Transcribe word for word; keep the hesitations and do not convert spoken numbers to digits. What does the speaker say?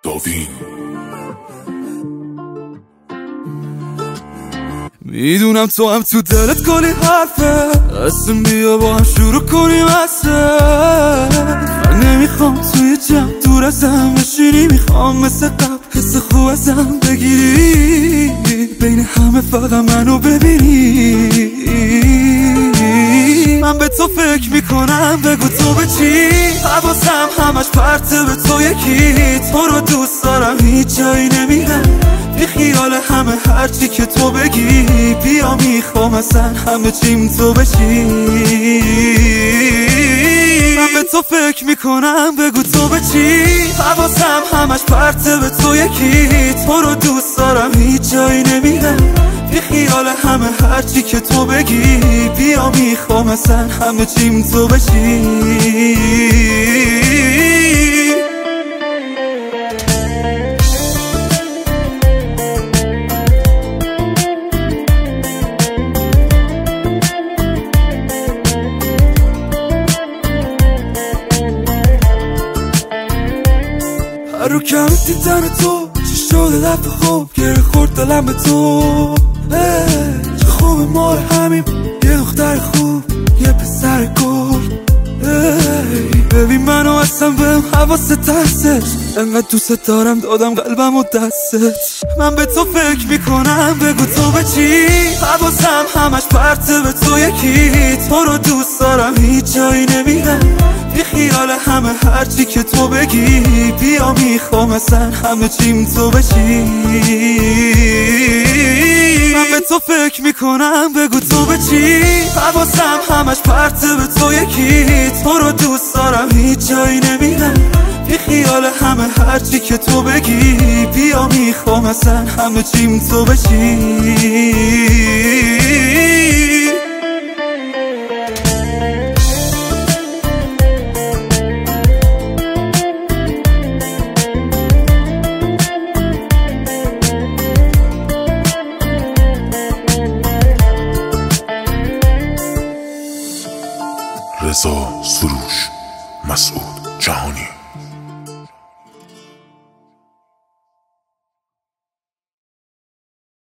داوین. میدونم تو هم تو دلت کلی حرفه، قسم بیا با هم شروع کنیم اصلا. من نمیخوام توی جمع دور ازم بشینی، میخوام مثل قبل حس خوب ازم بگیری، بین همه فقط منو ببینی. من به تو فکر میکنم، بگو تو به چی؟ حواسم همش پرته به تو یکی. تو رو دوست دارم هیچ جایی نمیرم، بی خیال همه هرچی که تو بگی. بیا میخوام اصلا همه چیم تو بشی. من به تو فکر میکنم، بگو تو به چی؟ حواسم همش پرته به تو یکی. تو رو دوست دارم هیچ جایی نمیرم، بی خیال همه هرچی که تو بگی. بیا میخوام اصلا همه چیم تو بشی. رو کم دیدن تو چی شده دفعه خوب گره خورد دلم به تو. چه خوب ما همیم، یه دختر خوب یه پسر گل. ببین منو اصلا بهم حواست هستش، انقدر دوست دارم دادم قلبم و دستت. من به تو فکر میکنم، بگو تو به چی؟ حواسم همش پرته به تو یکی. تو رو دوست دارم هیچ جایی نمیرم، بی خیال همه هرچی که تو بگی. بیا میخوام اصلا همه چیم تو بشی. من به تو فکر میکنم، بگو تو به چی؟ حواسم همش پرته به تو یکی. تو رو دوست دارم هیچ جایی نمیرم، بی خیال همه هرچی که تو بگی. بیا میخوام اصلا همه چیم تو بشی. رضا سروش، مسعود جهانی.